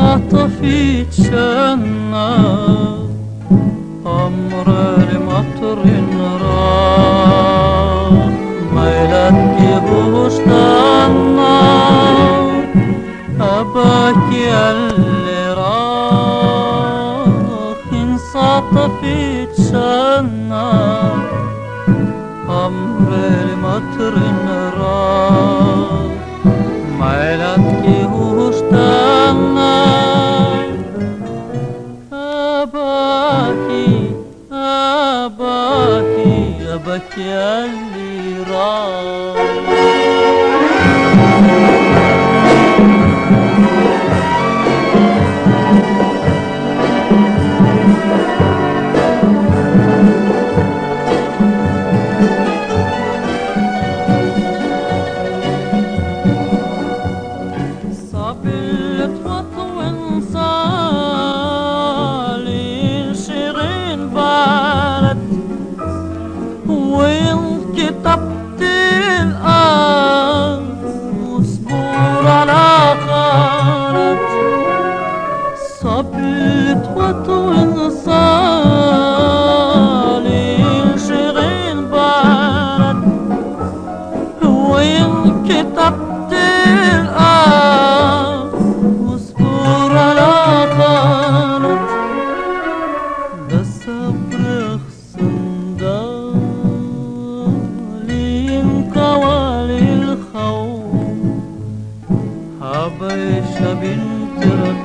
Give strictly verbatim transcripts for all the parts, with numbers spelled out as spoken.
طفيت شنا أمر لمطر راح ما يلاقيهوش طنا أباكي اللي راح انسى طفيت شنا أمر لمطر راح ما يلاقيهوش طنا أباكي أباكي أباكي اللي راح كتبت الآن وصبور على خارت صبيت وطوين صالي شغين بارد وين كتبت الآن وصبور على خارت ده الصبر خصم حبيشة بنت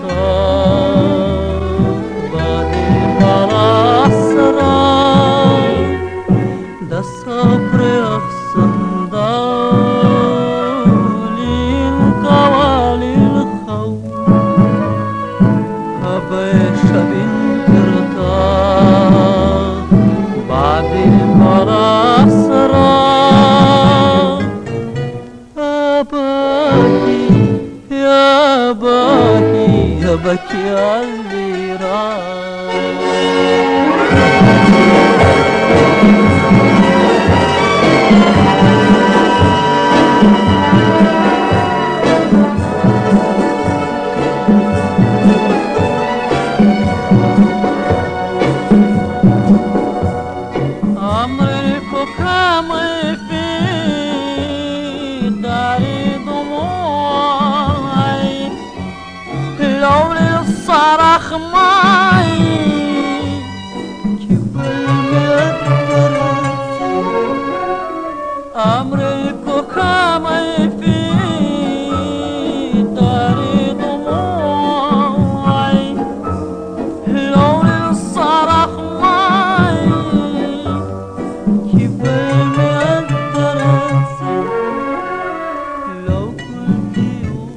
رطاب بعد الفرح سراب ده الصبر يخصم ضالين قوالي الخوف حبيشة بنت رطاب بعد الفرح سراب أباكي يا باكي يا باكي اللي أمرك كامل في داري دموعي لولا الصرخ معي كيف المقدر أمرك كامل في داري دموعي لولا الصرخ معي كيف المقدر لو كنت يوم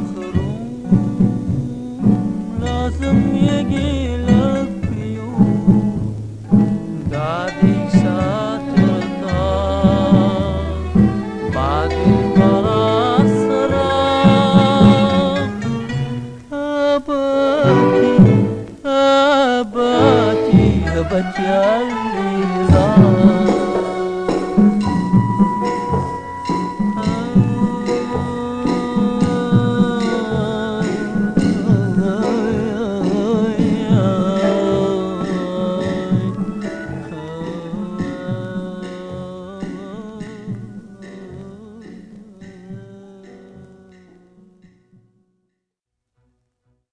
مخروم لازم يجيلك يوم بعد شاطر طاب بعد الفرح سراب أباكي